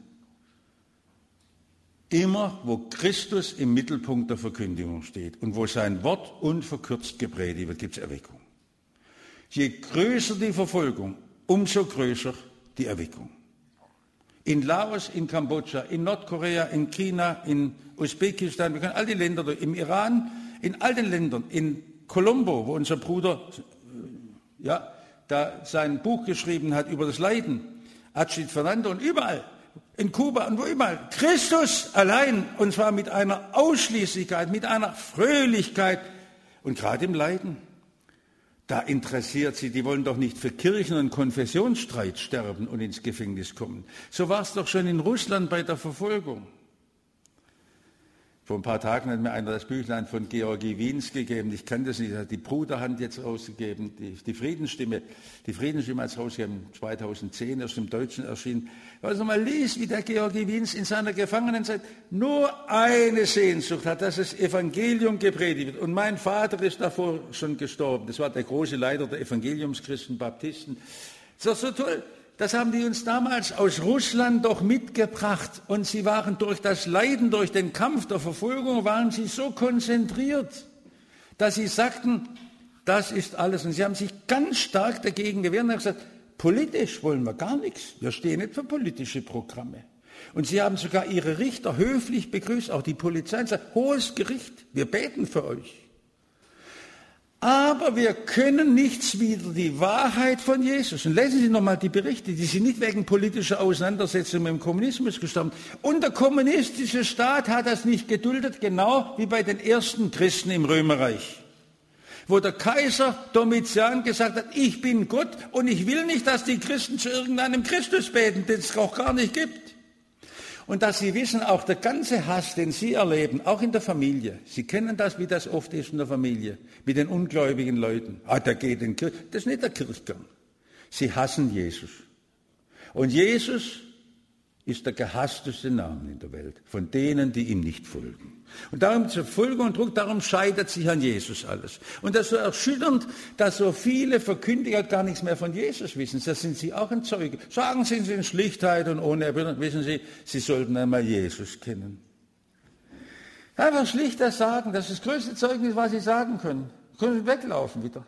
Immer, wo Christus im Mittelpunkt der Verkündigung steht und wo sein Wort unverkürzt gepredigt wird, gibt es Erweckung. Je größer die Verfolgung, umso größer die Erweckung. In Laos, in Kambodscha, in Nordkorea, in China, in Usbekistan, wir können all die Länder, im Iran, in all den Ländern, in Colombo, wo unser Bruder ja, da sein Buch geschrieben hat über das Leiden, Achid Fernando, und überall, in Kuba und wo überall, Christus allein, und zwar mit einer Ausschließlichkeit, mit einer Fröhlichkeit und gerade im Leiden. Da interessiert sie, die wollen doch nicht für Kirchen- und Konfessionsstreit sterben und ins Gefängnis kommen. So war es doch schon in Russland bei der Verfolgung. Vor ein paar Tagen hat mir einer das Büchlein von Georgi Wiens gegeben. Ich kann das nicht, er hat die Bruderhand jetzt rausgegeben, die, die Friedensstimme. Die Friedensstimme hat es rausgegeben, zweitausendzehn, erst im Deutschen erschienen. Wenn man mal liest, wie der Georgi Wiens in seiner Gefangenenzeit nur eine Sehnsucht hat, dass das Evangelium gepredigt wird. Und mein Vater ist davor schon gestorben. Das war der große Leiter der Evangeliumschristen, Baptisten. Das ist doch so toll. Das haben die uns damals aus Russland doch mitgebracht. Und sie waren durch das Leiden, durch den Kampf der Verfolgung, waren sie so konzentriert, dass sie sagten, das ist alles. Und sie haben sich ganz stark dagegen gewehrt und haben gesagt, politisch wollen wir gar nichts. Wir stehen nicht für politische Programme. Und sie haben sogar ihre Richter höflich begrüßt, auch die Polizei, und gesagt, hohes Gericht, wir beten für euch. Aber wir können nichts wider die Wahrheit von Jesus. Und lesen Sie nochmal die Berichte, die sind nicht wegen politischer Auseinandersetzungen mit dem Kommunismus gestorben. Und der kommunistische Staat hat das nicht geduldet, genau wie bei den ersten Christen im Römerreich. Wo der Kaiser Domitian gesagt hat, ich bin Gott und ich will nicht, dass die Christen zu irgendeinem Christus beten, den es auch gar nicht gibt. Und dass Sie wissen, auch der ganze Hass, den Sie erleben, auch in der Familie, Sie kennen das, wie das oft ist in der Familie, mit den ungläubigen Leuten. Ah, der geht in die Kirche. Das ist nicht der Kirchgang. Sie hassen Jesus. Und Jesus ist der gehassteste Name in der Welt, von denen, die ihm nicht folgen. Und darum zur Folge und Druck, darum scheitert sich an Jesus alles. Und das ist so erschütternd, dass so viele Verkündiger gar nichts mehr von Jesus wissen. Da sind sie auch ein Zeuge. Sagen Sie es in Schlichtheit und ohne Erbitterung. Wissen Sie, Sie sollten einmal Jesus kennen. Einfach schlicht das sagen, das ist das größte Zeugnis, was Sie sagen können. Sie können weglaufen wieder.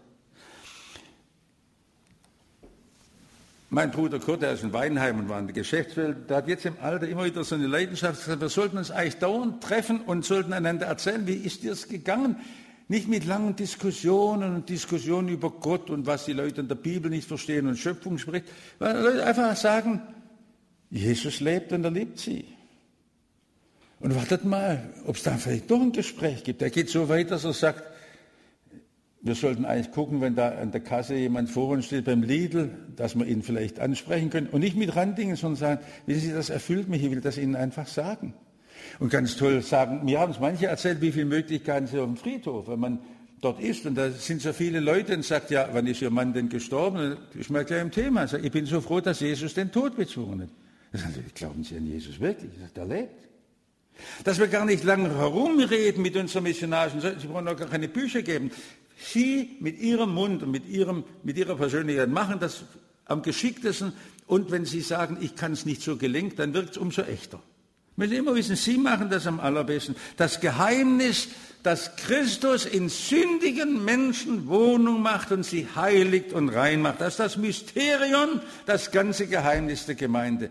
Mein Bruder Kurt, der ist in Weinheim und war in der Geschäftswelt, der hat jetzt im Alter immer wieder so eine Leidenschaft gesagt, wir sollten uns eigentlich dauernd treffen und sollten einander erzählen, wie ist dir es gegangen? Nicht mit langen Diskussionen und Diskussionen über Gott und was die Leute in der Bibel nicht verstehen und Schöpfung spricht, weil Leute einfach sagen, Jesus lebt und er liebt sie. Und wartet mal, ob es da vielleicht doch ein Gespräch gibt. Er geht so weit, dass er sagt, wir sollten eigentlich gucken, wenn da an der Kasse jemand vor uns steht beim Lidl, dass wir ihn vielleicht ansprechen können und nicht mit Randingen, sondern sagen, wissen Sie, das erfüllt mich, ich will das Ihnen einfach sagen. Und ganz toll sagen, mir haben es manche erzählt, wie viele Möglichkeiten sie auf dem Friedhof, wenn man dort ist. Und da sind so viele Leute und sagt, ja, wann ist Ihr Mann denn gestorben? Das ist mal gleich im Thema. Ich, sage, ich bin so froh, dass Jesus den Tod bezwungen hat. Ich sage, glauben Sie an Jesus wirklich? Ich sage, der lebt. Dass wir gar nicht lange herumreden mit unseren Missionaren, Sie brauchen auch gar keine Bücher geben. Sie mit Ihrem Mund und mit, ihrem, mit Ihrer Persönlichkeit machen das am geschicktesten. Und wenn Sie sagen, ich kann es nicht so gelenkt, dann wirkt es umso echter. Wir müssen immer wissen, Sie machen das am allerbesten. Das Geheimnis, dass Christus in sündigen Menschen Wohnung macht und sie heiligt und rein macht. Das ist das Mysterium, das ganze Geheimnis der Gemeinde.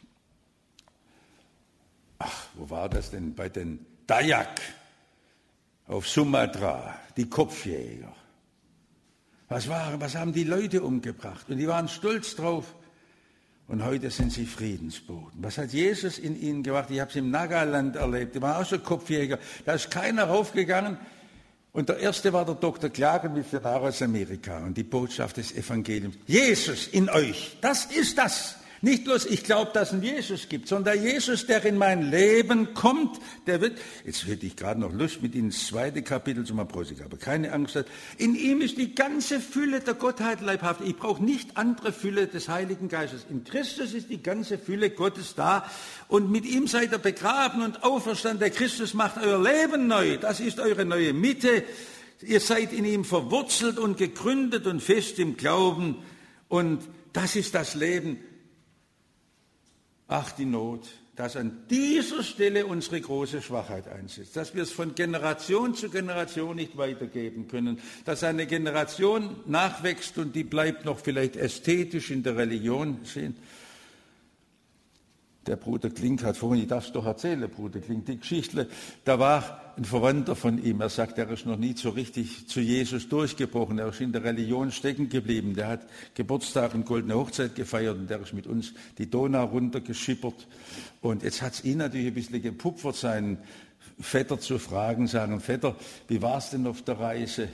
Ach, wo war das denn? Bei den Dayak auf Sumatra, die Kopfjäger. Was, waren, was haben die Leute umgebracht? Und die waren stolz drauf. Und heute sind sie Friedensboten. Was hat Jesus in ihnen gemacht? Ich habe es im Nagaland erlebt. Die waren auch so Kopfjäger. Da ist keiner raufgegangen. Und der erste war der Doktor Klagen, Missionar aus Amerika. Und die Botschaft des Evangeliums. Jesus in euch. Das ist das. Nicht bloß, ich glaube, dass es einen Jesus gibt, sondern der Jesus, der in mein Leben kommt, der wird, jetzt hätte ich gerade noch Lust, mit Ihnen ins zweite Kapitel zu machen, aber keine Angst. In ihm ist die ganze Fülle der Gottheit leibhaft. Ich brauche nicht andere Fülle des Heiligen Geistes. In Christus ist die ganze Fülle Gottes da und mit ihm seid ihr begraben und auferstanden. Der Christus macht euer Leben neu. Das ist eure neue Mitte. Ihr seid in ihm verwurzelt und gegründet und fest im Glauben und das ist das Leben. Ach, die Not, dass an dieser Stelle unsere große Schwachheit einsetzt, dass wir es von Generation zu Generation nicht weitergeben können, dass eine Generation nachwächst und die bleibt noch vielleicht ästhetisch in der Religion sehen. Der Bruder Klink hat vorhin, ich darf es doch erzählen, Bruder Klink, die Geschichte, da war ein Verwandter von ihm, er sagt, er ist noch nie so richtig zu Jesus durchgebrochen, er ist in der Religion stecken geblieben, der hat Geburtstag und goldene Hochzeit gefeiert und der ist mit uns die Donau runtergeschippert und jetzt hat es ihn natürlich ein bisschen gepupfert, seinen Vetter zu fragen, sagen, Vetter, wie war es denn auf der Reise?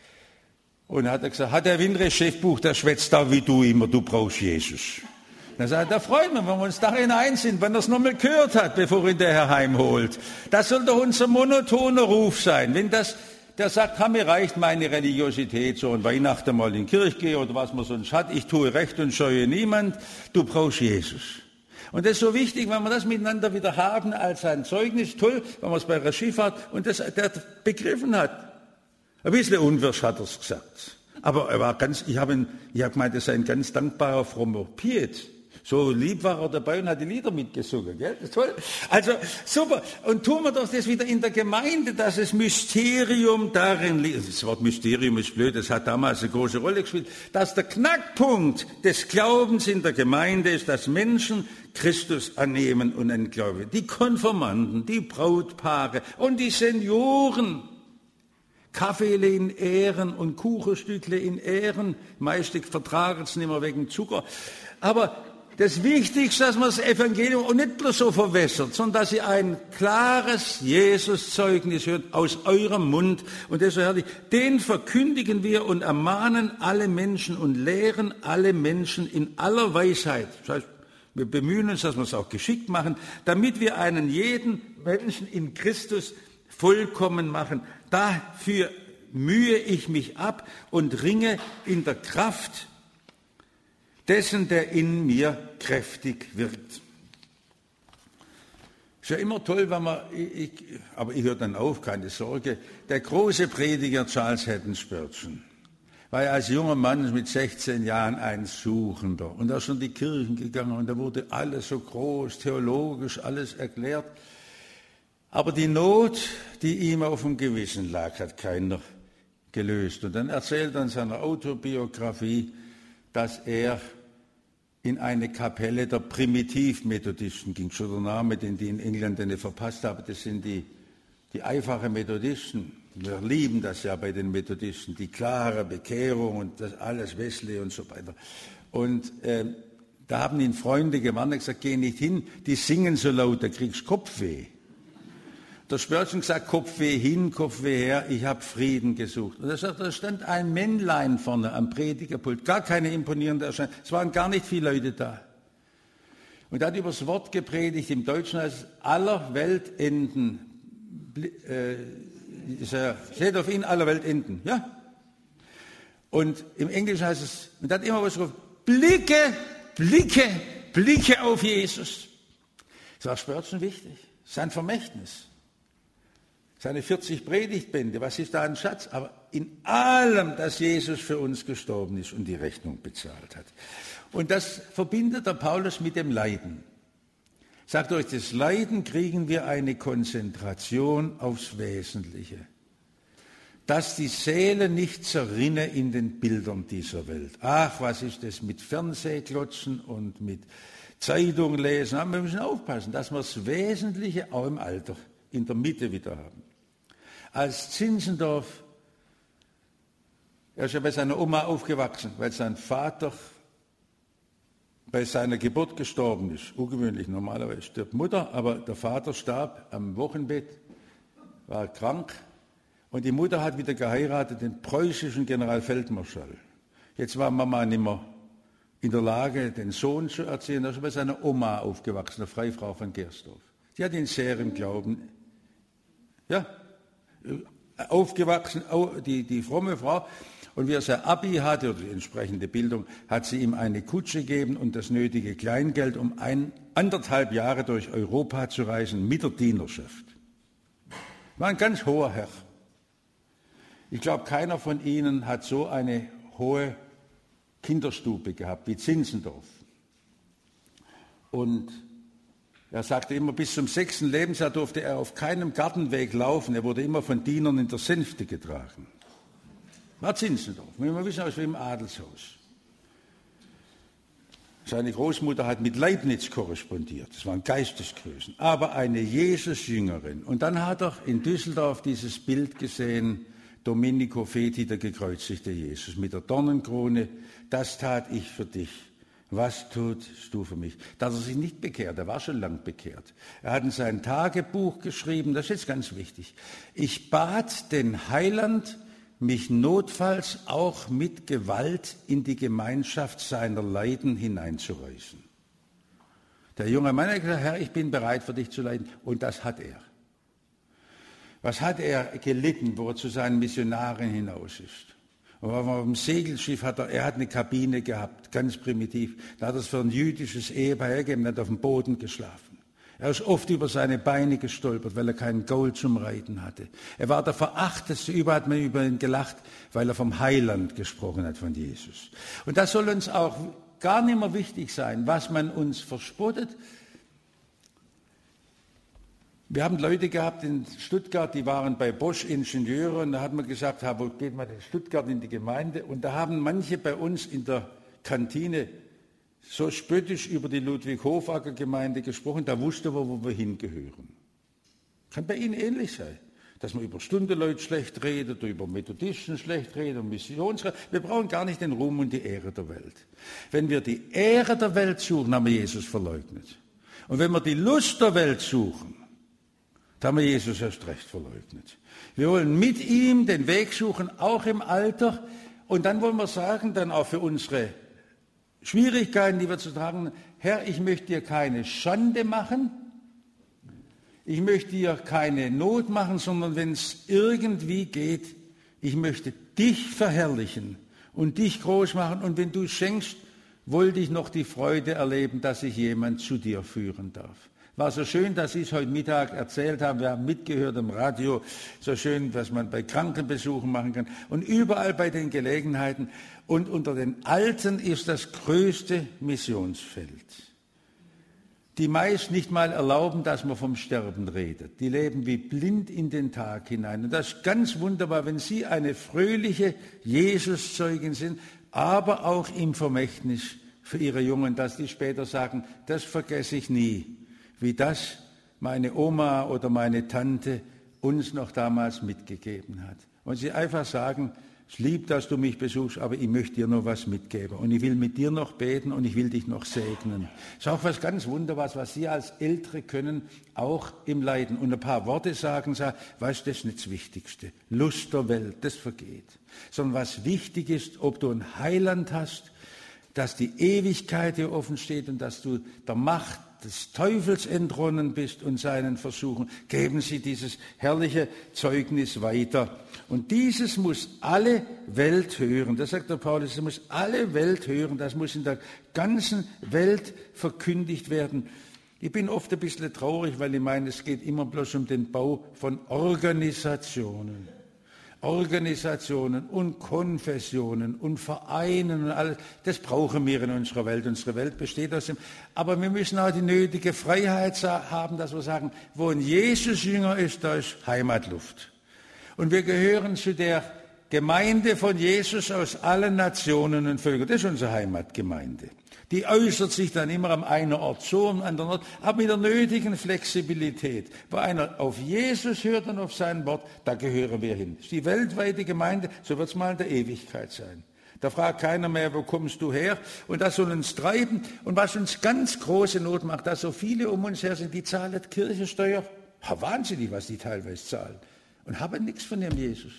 Und er hat gesagt, hat der Winre Chefbuch, der schwätzt da wie du immer, du brauchst Jesus. Dann sagt er, da freuen wir, wenn wir uns darin ein sind, wenn er es nochmal gehört hat, bevor ihn der Herr heimholt. Das soll doch unser monotoner Ruf sein. Wenn das, der sagt, ha, mir reicht meine Religiosität, so an Weihnachten mal in die Kirche gehe oder was man sonst hat, ich tue Recht und scheue niemand, du brauchst Jesus. Und das ist so wichtig, wenn wir das miteinander wieder haben als ein Zeugnis, toll, wenn man es bei der Schifffahrt und das der begriffen hat. Ein bisschen unwirsch hat er es gesagt. Aber er war ganz, ich habe ich hab gemeint, er sei ein ganz dankbarer, frommer Piet. So lieb war er dabei und hat die Lieder mitgesungen, gell? Das ist toll. Also, super. Und tun wir doch das wieder in der Gemeinde, dass das Mysterium darin liegt. Das Wort Mysterium ist blöd, das hat damals eine große Rolle gespielt. Dass der Knackpunkt des Glaubens in der Gemeinde ist, dass Menschen Christus annehmen und entglauben. Die Konfirmanden, die Brautpaare und die Senioren. Kaffeele in Ehren und Kuchenstückle in Ehren. Meistens vertragen es nicht mehr wegen Zucker. Aber das Wichtigste, dass man das Evangelium auch nicht bloß so verwässert, sondern dass ihr ein klares Jesus-Zeugnis hört aus eurem Mund. Und das ist so herrlich. Den verkündigen wir und ermahnen alle Menschen und lehren alle Menschen in aller Weisheit. Das heißt, wir bemühen uns, dass wir es auch geschickt machen, damit wir einen jeden Menschen in Christus vollkommen machen. Dafür mühe ich mich ab und ringe in der Kraft dessen, der in mir kräftig wirkt. Ist ja immer toll, wenn man, ich, aber ich höre dann auf, keine Sorge, der große Prediger Charles Haddon Spurgeon war ja als junger Mann mit sechzehn Jahren ein Suchender und da ist schon in die Kirchen gegangen und da wurde alles so groß, theologisch alles erklärt. Aber die Not, die ihm auf dem Gewissen lag, hat keiner gelöst. Und dann erzählt er in seiner Autobiografie, dass er in eine Kapelle der Primitivmethodisten ging. Schon der Name, den die in England nicht verpasst haben, das sind die, die einfachen Methodisten. Wir lieben das ja bei den Methodisten, die klare Bekehrung und das alles Wesley und so weiter. Und äh, da haben ihn Freunde gewarnt und gesagt, geh nicht hin, die singen so laut, da kriegst du Kopfweh. Der Spörtchen gesagt, Kopfweh hin, Kopfweh her, ich habe Frieden gesucht. Und er sagt, da stand ein Männlein vorne am Predigerpult, gar keine imponierende Erscheinung. Es waren gar nicht viele Leute da. Und er hat über das Wort gepredigt, im Deutschen heißt es, aller Weltenden, äh, seht auf ihn, aller Weltenden, ja? Und im Englischen heißt es, und er hat immer was gesagt, Blicke, Blicke, Blicke auf Jesus. Das war Spörtchen wichtig, sein Vermächtnis. Seine vierzig Predigtbände, was ist da ein Schatz? Aber in allem, dass Jesus für uns gestorben ist und die Rechnung bezahlt hat. Und das verbindet der Paulus mit dem Leiden. Sagt durch das Leiden kriegen wir eine Konzentration aufs Wesentliche. Dass die Seele nicht zerrinne in den Bildern dieser Welt. Ach, was ist das mit Fernsehklotzen und mit Zeitung lesen? Aber wir müssen aufpassen, dass wir das Wesentliche auch im Alter in der Mitte wieder haben. Als Zinzendorf, er ist ja bei seiner Oma aufgewachsen, weil sein Vater bei seiner Geburt gestorben ist. Ungewöhnlich, normalerweise stirbt Mutter, aber der Vater starb am Wochenbett, war krank und die Mutter hat wieder geheiratet, den preußischen Generalfeldmarschall. Jetzt war Mama nicht mehr in der Lage, den Sohn zu erziehen, er ist bei seiner Oma aufgewachsen, der Freifrau von Gersdorf. Die hat ihn sehr im Glauben, ja, aufgewachsen, die, die fromme Frau. Und wie er sein Abi hatte, oder die entsprechende Bildung, hat sie ihm eine Kutsche gegeben und das nötige Kleingeld, um ein, anderthalb Jahre durch Europa zu reisen mit der Dienerschaft. War ein ganz hoher Herr. Ich glaube, keiner von Ihnen hat so eine hohe Kinderstube gehabt wie Zinzendorf. Und er sagte immer, bis zum sechsten Lebensjahr durfte er auf keinem Gartenweg laufen. Er wurde immer von Dienern in der Sänfte getragen. War Zinzendorf, wir müssen wissen, aus welchem Adelshaus. Seine Großmutter hat mit Leibniz korrespondiert, das waren Geistesgrößen, aber eine Jesus-Jüngerin. Und dann hat er in Düsseldorf dieses Bild gesehen, Domenico Feti, der gekreuzigte Jesus, mit der Dornenkrone, das tat ich für dich. Was tust du für mich? Dass er sich nicht bekehrt, er war schon lang bekehrt. Er hat in sein Tagebuch geschrieben, das ist jetzt ganz wichtig, ich bat den Heiland, mich notfalls auch mit Gewalt in die Gemeinschaft seiner Leiden hineinzureißen. Der junge Mann hat gesagt, Herr, ich bin bereit für dich zu leiden. Und das hat er. Was hat er gelitten, wo er zu seinen Missionaren hinaus ist? Und auf dem Segelschiff hat er, er hat eine Kabine gehabt, ganz primitiv. Da hat er es für ein jüdisches Ehepaar hergegeben, hat auf dem Boden geschlafen. Er ist oft über seine Beine gestolpert, weil er keinen Gaul zum Reiten hatte. Er war der Verachtetste, überall hat man über ihn gelacht, weil er vom Heiland gesprochen hat, von Jesus. Und das soll uns auch gar nicht mehr wichtig sein, was man uns verspottet. Wir haben Leute gehabt in Stuttgart, die waren bei Bosch Ingenieure und da hat man gesagt, wo geht man in Stuttgart in die Gemeinde? Und da haben manche bei uns in der Kantine so spöttisch über die Ludwig-Hofacker-Gemeinde gesprochen, da wusste man, wo wir hingehören. Kann bei Ihnen ähnlich sein, dass man über Stundeleute schlecht redet, oder über Methodisten schlecht redet, und Missionsrecht. Wir brauchen gar nicht den Ruhm und die Ehre der Welt. Wenn wir die Ehre der Welt suchen, haben wir Jesus verleugnet. Und wenn wir die Lust der Welt suchen, dann haben wir Jesus erst recht verleugnet. Wir wollen mit ihm den Weg suchen, auch im Alter, und dann wollen wir sagen, dann auch für unsere Schwierigkeiten, die wir zu tragen haben, Herr, ich möchte dir keine Schande machen, ich möchte dir keine Not machen, sondern wenn es irgendwie geht, ich möchte dich verherrlichen und dich groß machen und wenn du schenkst, wollte ich noch die Freude erleben, dass ich jemand zu dir führen darf. War so schön, dass Sie es heute Mittag erzählt haben. Wir haben mitgehört im Radio. So schön, was man bei Krankenbesuchen machen kann. Und überall bei den Gelegenheiten. Und unter den Alten ist das größte Missionsfeld. die meist nicht mal erlauben, dass man vom Sterben redet. Die leben wie blind in den Tag hinein. Und das ist ganz wunderbar, wenn Sie eine fröhliche Jesuszeugin sind, aber auch im Vermächtnis für Ihre Jungen, dass die später sagen, das vergesse ich nie, wie das meine Oma oder meine Tante uns noch damals mitgegeben hat. Und Sie einfach sagen, es ist lieb, dass du mich besuchst, aber ich möchte dir noch was mitgeben. Und ich will mit dir noch beten und ich will dich noch segnen. Das ist auch was ganz Wunderbares, was Sie als Ältere können, auch im Leiden. Und ein paar Worte sagen, sagen, weißt du, das ist nicht das Wichtigste. Lust der Welt, das vergeht. Sondern was wichtig ist, ob du ein Heiland hast, dass die Ewigkeit dir offen steht und dass du der Macht des Teufels entronnen bist und seinen Versuchen. Geben Sie dieses herrliche Zeugnis weiter. Und dieses muss alle Welt hören. Das sagt der Paulus, das muss alle Welt hören. Das muss in der ganzen Welt verkündigt werden. Ich bin oft ein bisschen traurig, weil ich meine, es geht immer bloß um den Bau von Organisationen. Organisationen und Konfessionen und Vereinen und alles, das brauchen wir in unserer Welt. Unsere Welt besteht aus dem. Aber wir müssen auch die nötige Freiheit haben, dass wir sagen, wo ein Jesus-Jünger ist, da ist Heimatluft. Und wir gehören zu der Gemeinde von Jesus aus allen Nationen und Völkern. Das ist unsere Heimatgemeinde. Die äußert sich dann immer am einen Ort so, am anderen Ort, aber mit der nötigen Flexibilität. Wo einer auf Jesus hört und auf sein Wort, da gehören wir hin. Das ist die weltweite Gemeinde, so wird es mal in der Ewigkeit sein. Da fragt keiner mehr, wo kommst du her? Und das soll uns treiben. Und was uns ganz große Not macht, dass so viele um uns her sind, die zahlen Kirchensteuer. Ha, wahnsinnig, was die teilweise zahlen. Und haben nichts von dem Jesus.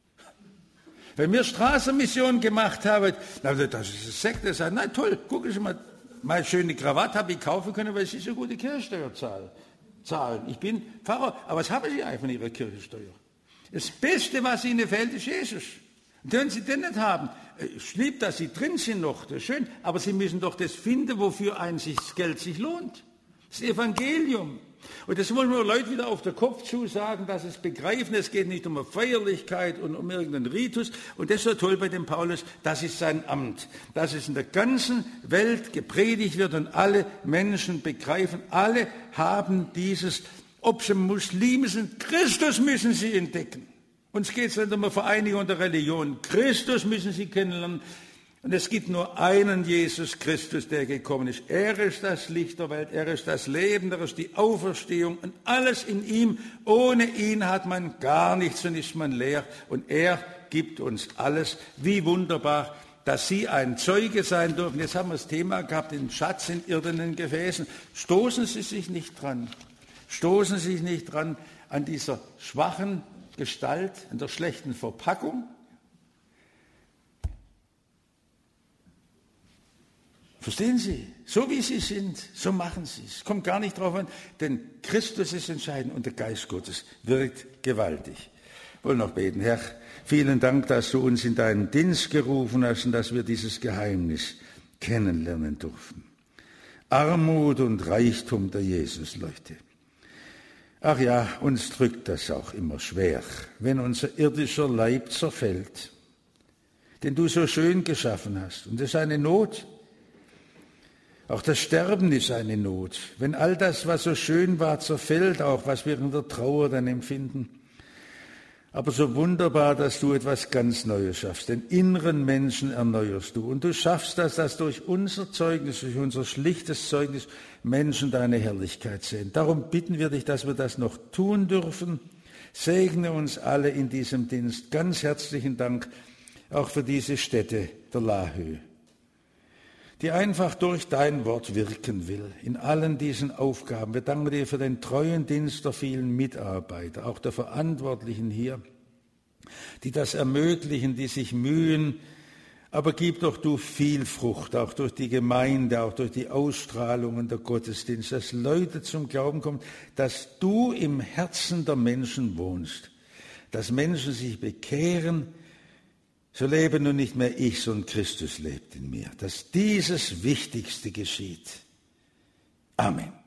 Wenn wir Straßenmission gemacht haben, das ist eine Sekte, sagt, na toll, gucken Sie mal, meine schöne Krawatte habe ich kaufen können, weil Sie so gute Kirchensteuer zahlen. Ich bin Pfarrer, aber was haben Sie eigentlich von Ihrer Kirchensteuer? Das Beste, was Ihnen fehlt, ist Jesus. Und wenn Sie den nicht haben, ich liebe, dass Sie drin sind noch, das ist schön, aber Sie müssen doch das finden, wofür ein sich, das Geld sich lohnt. Das Evangelium. Und das wollen wir Leute wieder auf den Kopf zusagen, dass es begreifen, es geht nicht um eine Feierlichkeit und um irgendeinen Ritus. Und das ist so toll bei dem Paulus, das ist sein Amt, dass es in der ganzen Welt gepredigt wird und alle Menschen begreifen, alle haben dieses, ob sie Muslime sind, Christus müssen sie entdecken. Uns geht es nicht um eine Vereinigung der Religion, Christus müssen sie kennenlernen. Und es gibt nur einen Jesus Christus, der gekommen ist. Er ist das Licht der Welt, er ist das Leben, er ist die Auferstehung und alles in ihm. Ohne ihn hat man gar nichts und ist man leer. Und er gibt uns alles. Wie wunderbar, dass Sie ein Zeuge sein dürfen. Jetzt haben wir das Thema gehabt, den Schatz in irdenen Gefäßen. Stoßen Sie sich nicht dran. Stoßen Sie sich nicht dran an dieser schwachen Gestalt, an der schlechten Verpackung. Verstehen Sie? So wie Sie sind, so machen Sie es. Kommt gar nicht drauf an, denn Christus ist entscheidend und der Geist Gottes wirkt gewaltig. Wir wollen noch beten. Herr, vielen Dank, dass du uns in deinen Dienst gerufen hast und dass wir dieses Geheimnis kennenlernen durften. Armut und Reichtum der Jesusleute. Ach ja, uns drückt das auch immer schwer, wenn unser irdischer Leib zerfällt, den du so schön geschaffen hast. Und das ist eine Not. Auch das Sterben ist eine Not. Wenn all das, was so schön war, zerfällt, auch was wir in der Trauer dann empfinden. Aber so wunderbar, dass du etwas ganz Neues schaffst. Den inneren Menschen erneuerst du. Und du schaffst das, dass durch unser Zeugnis, durch unser schlichtes Zeugnis Menschen deine Herrlichkeit sehen. Darum bitten wir dich, dass wir das noch tun dürfen. Segne uns alle in diesem Dienst. Ganz herzlichen Dank auch für diese Stätte der Lahö, die einfach durch dein Wort wirken will, in allen diesen Aufgaben. Wir danken dir für den treuen Dienst der vielen Mitarbeiter, auch der Verantwortlichen hier, die das ermöglichen, die sich mühen. Aber gib doch du viel Frucht, auch durch die Gemeinde, auch durch die Ausstrahlungen der Gottesdienste, dass Leute zum Glauben kommen, dass du im Herzen der Menschen wohnst, dass Menschen sich bekehren. So lebe nun nicht mehr ich, sondern Christus lebt in mir. Dass dieses Wichtigste geschieht. Amen.